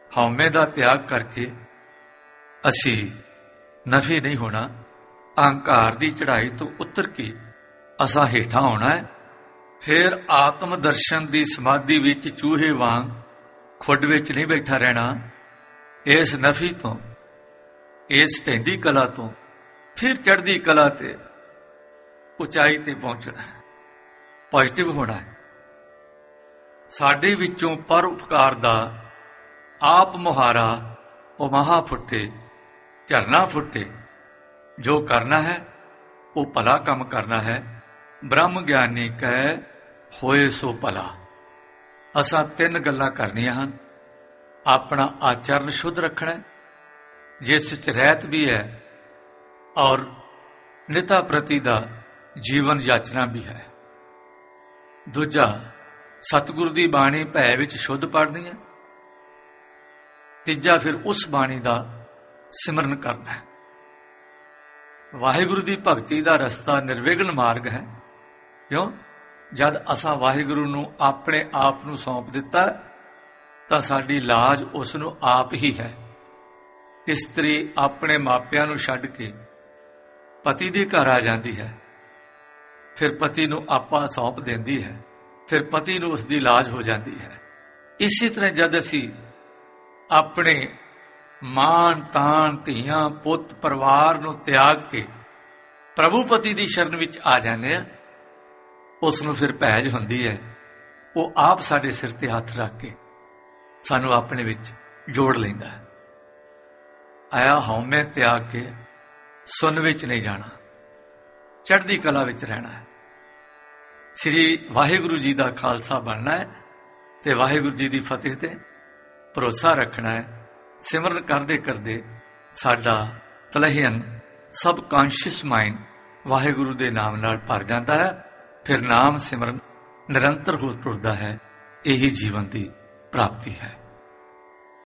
ਹਉਮੈ ਦਾ ਤਿਆਗ ਕਰਕੇ ਅਸੀਂ ਨਫੀ ਨਹੀਂ ਹੋਣਾ। ਅਹੰਕਾਰ ਦੀ ਚੜ੍ਹਾਈ ਤੋਂ ਉਤਰ ਕੇ ਅਸਾਂ ਹੇਠਾਂ ਆਉਣਾ ਹੈ। ਫਿਰ ਆਤਮ ਦਰਸ਼ਨ ਦੀ ਸਮਾਧੀ ਵਿੱਚ ਚੂਹੇ ਵਾਂਗ ਖੁੱਡ ਵਿੱਚ ਨਹੀਂ ਬੈਠਾ ਰਹਿਣਾ। ਇਸ ਨਫੀ ਤੋਂ, ਇਸ ਢਹਿੰਦੀ ਕਲਾ ਤੋਂ ਫਿਰ ਚੜ੍ਹਦੀ ਕਲਾ ਤੇ, ਉਚਾਈ ਤੇ ਪਹੁੰਚਣਾ ਹੈ, ਪੋਜ਼ਿਟਿਵ ਹੋਣਾ ਹੈ। ਸਾਡੇ ਵਿੱਚੋਂ ਪਰ ਉਪਕਾਰ ਦਾ ਆਪ ਮੁਹਾਰਾ ਉਹ ਮਹਾ ਫੁੱਟੇ, ਝਰਨਾ ਫੁੱਟੇ। ਜੋ ਕਰਨਾ ਹੈ ਉਹ ਭਲਾ ਕੰਮ ਕਰਨਾ ਹੈ। ਬ੍ਰਹਮ ਗਿਆਨੀ ਕਹਿ ਹੋਏ ਸੋ ਭਲਾ। ਅਸਾਂ 3 ਗੱਲਾਂ ਕਰਨੀਆਂ ਹਨ। ਆਪਣਾ ਆਚਰਨ ਸ਼ੁੱਧ ਰੱਖਣਾ, ਜਿਸ 'ਚ ਰਹਿਤ ਵੀ ਹੈ, ਔਰ ਨਿਤਾ ਪ੍ਰਤੀ ਦਾ ਜੀਵਨ ਜਾਚਨਾ ਵੀ ਹੈ। ਦੂਜਾ, ਸਤਿਗੁਰੂ ਦੀ ਬਾਣੀ ਭੈ ਵਿੱਚ ਸ਼ੁੱਧ ਪੜ੍ਹਨੀ ਹੈ। ਤੀਜਾ, ਫਿਰ ਉਸ ਬਾਣੀ ਦਾ ਸਿਮਰਨ ਕਰਨਾ ਹੈ। ਵਾਹਿਗੁਰੂ ਦੀ ਭਗਤੀ ਦਾ ਰਸਤਾ ਨਿਰਵਿਘਨ ਮਾਰਗ ਹੈ। ਕਿਉਂ? ਜਦ ਅਸਾਂ ਵਾਹਿਗੁਰੂ ਨੂੰ ਆਪਣੇ ਆਪ ਨੂੰ ਸੌਂਪ ਦਿੱਤਾ ਤਾਂ ਸਾਡੀ ਲਾਜ ਉਸ ਨੂੰ ਆਪ ਹੀ ਹੈ। ਇਸਤਰੀ ਆਪਣੇ ਮਾਪਿਆਂ ਨੂੰ ਛੱਡ ਕੇ ਪਤੀ ਦੇ ਘਰ ਆ ਜਾਂਦੀ ਹੈ, ਫਿਰ ਪਤੀ ਨੂੰ ਆਪਾ ਸੌਂਪ ਦਿੰਦੀ ਹੈ, ਫਿਰ ਪਤੀ ਨੂੰ ਉਸ ਦੀ ਲਾਜ ਹੋ ਜਾਂਦੀ ਹੈ। ਇਸੇ ਤਰ੍ਹਾਂ ਜਦ ਅਸੀਂ ਆਪਣੇ ਮਾਨ ਤਾਨ, ਧੀਆਂ ਪੁੱਤ, ਪਰਿਵਾਰ ਨੂੰ ਤਿਆਗ ਕੇ ਪ੍ਰਭੂ ਪਤੀ ਦੀ ਸ਼ਰਨ ਵਿੱਚ ਆ ਜਾਂਦੇ ਹਾਂ, ਉਸ ਨੂੰ ਫਿਰ ਭੈਜ ਹੁੰਦੀ ਹੈ। ਉਹ ਆਪ ਸਾਡੇ ਸਿਰ ਤੇ ਹੱਥ ਰੱਖ ਕੇ ਸਾਨੂੰ ਆਪਣੇ ਵਿੱਚ ਜੋੜ ਲੈਂਦਾ ਹੈ। ਆਇਆ ਹਉਮੈ ਤਿਆਗ ਕੇ ਸੁੰਨ ਵਿੱਚ ਨਹੀਂ ਜਾਣਾ, ਚੜ੍ਹਦੀ ਕਲਾ ਵਿੱਚ ਰਹਿਣਾ ਹੈ। ਸ੍ਰੀ ਵਾਹਿਗੁਰੂ ਜੀ ਦਾ ਖਾਲਸਾ ਬਣਨਾ ਹੈ ਤੇ ਵਾਹਿਗੁਰੂ ਜੀ ਦੀ ਫਤਿਹ ਤੇ ਭਰੋਸਾ ਰੱਖਣਾ ਹੈ। ਸਿਮਰਨ ਕਰਦੇ ਕਰਦੇ ਸਾਡਾ ਤਲਹੀਨ ਸਬ ਕੌਨਸ਼ੀਅਸ ਮਾਈਂਡ ਵਾਹਿਗੁਰੂ ਦੇ ਨਾਮ ਨਾਲ ਭਰ ਜਾਂਦਾ ਹੈ। ਫਿਰ ਨਾਮ ਸਿਮਰਨ ਨਿਰੰਤਰ ਹੋ ਟੁਰਦਾ ਹੈ। ਇਹੀ ਜੀਵਨ ਦੀ ਪ੍ਰਾਪਤੀ ਹੈ।